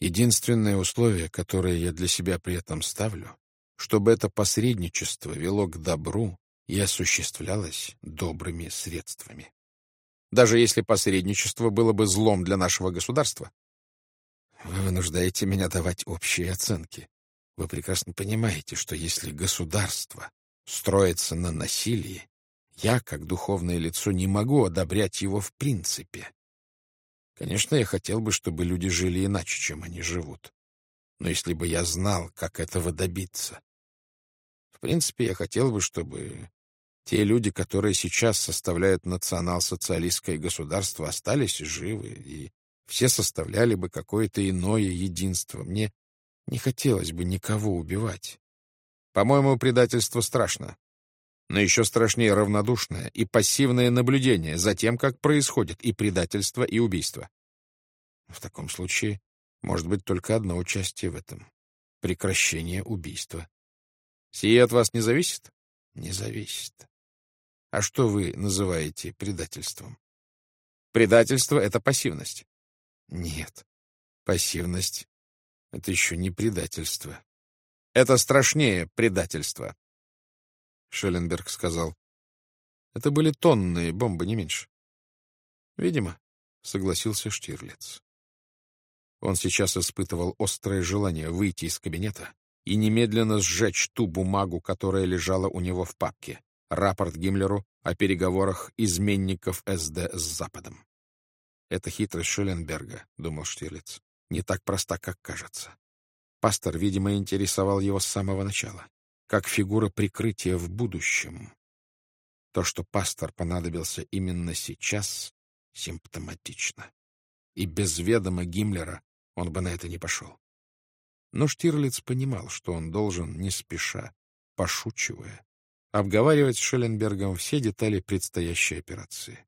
Единственное условие, которое я для себя при этом ставлю, чтобы это посредничество вело к добру и осуществлялось добрыми средствами. Даже если посредничество было бы злом для нашего государства. Вы вынуждаете меня давать общие оценки. Вы прекрасно понимаете, что если государство строится на насилии, я, как духовное лицо, не могу одобрять его в принципе. Конечно, я хотел бы, чтобы люди жили иначе, чем они живут. Но если бы я знал, как этого добиться... В принципе, я хотел бы, чтобы те люди, которые сейчас составляют национал-социалистское государство, остались живы, и все составляли бы какое-то иное единство. Мне не хотелось бы никого убивать. По-моему, предательство страшно. Но еще страшнее равнодушное и пассивное наблюдение за тем, как происходит и предательство, и убийство. В таком случае может быть только одно участие в этом — прекращение убийства. Сие от вас не зависит? Не зависит. А что вы называете предательством? Предательство — это пассивность. Нет, пассивность — это еще не предательство. Это страшнее предательства. Шелленберг сказал. Это были тонные бомбы, не меньше. Видимо, согласился Штирлиц. Он сейчас испытывал острое желание выйти из кабинета и немедленно сжечь ту бумагу, которая лежала у него в папке. Рапорт Гиммлеру о переговорах изменников СД с Западом. «Это хитрость Шелленберга», — думал Штирлиц, — «не так проста, как кажется». Пастор, видимо, интересовал его с самого начала, как фигура прикрытия в будущем. То, что пастор понадобился именно сейчас, симптоматично. И без ведома Гиммлера он бы на это не пошел. Но Штирлиц понимал, что он должен, не спеша, пошучивая, обговаривать с Шелленбергом все детали предстоящей операции.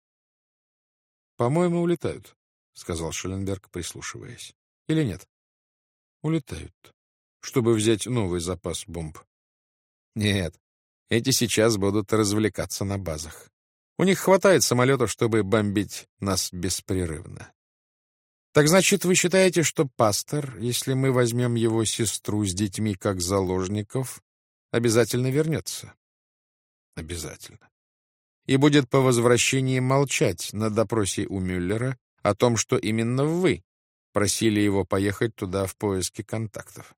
«По-моему, улетают», — сказал Шелленберг, прислушиваясь. «Или нет?» «Улетают, чтобы взять новый запас бомб». «Нет, эти сейчас будут развлекаться на базах. У них хватает самолетов, чтобы бомбить нас беспрерывно». «Так значит, вы считаете, что пастор, если мы возьмем его сестру с детьми как заложников, обязательно вернется?» «Обязательно. И будет по возвращении молчать на допросе у Мюллера о том, что именно вы просили его поехать туда в поиске контактов?»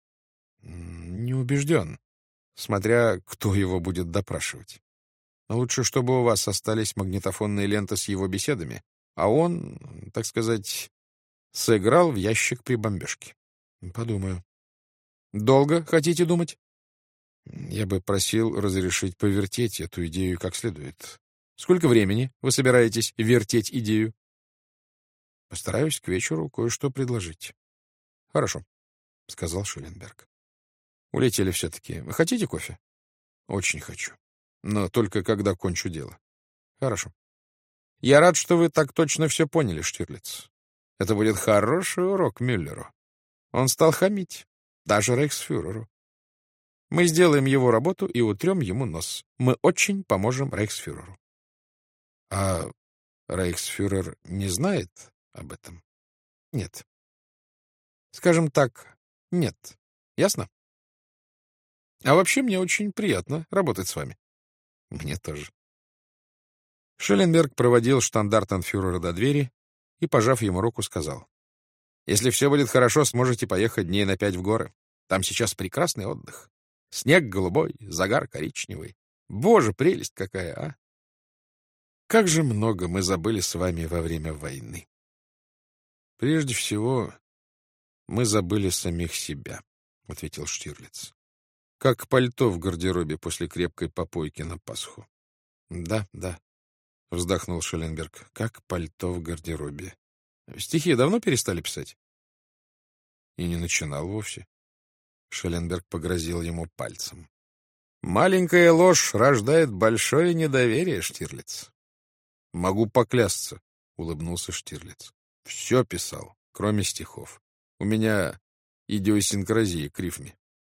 «Не убежден, смотря кто его будет допрашивать. Лучше, чтобы у вас остались магнитофонные ленты с его беседами, а он, так сказать, сыграл в ящик при бомбежке. Подумаю. Долго хотите думать? Я бы просил разрешить повертеть эту идею как следует. Сколько времени вы собираетесь вертеть идею? Постараюсь к вечеру кое-что предложить. Хорошо, сказал Шелленберг. Улетели все-таки. Вы хотите кофе? Очень хочу. Но только когда кончу дело. Хорошо. Я рад, что вы так точно все поняли, Штирлиц. Это будет хороший урок Мюллеру. Он стал хамить, даже рейхсфюреру. Мы сделаем его работу и утрем ему нос. Мы очень поможем рейхсфюреру. А рейхсфюрер не знает об этом? Нет. Скажем так, нет. Ясно? А вообще мне очень приятно работать с вами. Мне тоже. Шелленберг проводил штандартенфюрера до двери и, пожав ему руку, сказал: «Если все будет хорошо, сможете поехать дней на 5 в горы. Там сейчас прекрасный отдых. Снег голубой, загар коричневый. Боже, прелесть какая, а! Как же много мы забыли с вами во время войны. Прежде всего, мы забыли самих себя», — ответил Штирлиц. «Как пальто в гардеробе после крепкой попойки на Пасху». «Да, да», — вздохнул Шелленберг, — «как пальто в гардеробе». «Стихи давно перестали писать?» «И не начинал вовсе». Шелленберг погрозил ему пальцем. «Маленькая ложь рождает большое недоверие, Штирлиц». «Могу поклясться», — улыбнулся Штирлиц. «Все писал, кроме стихов. У меня идиосинкразия к рифме».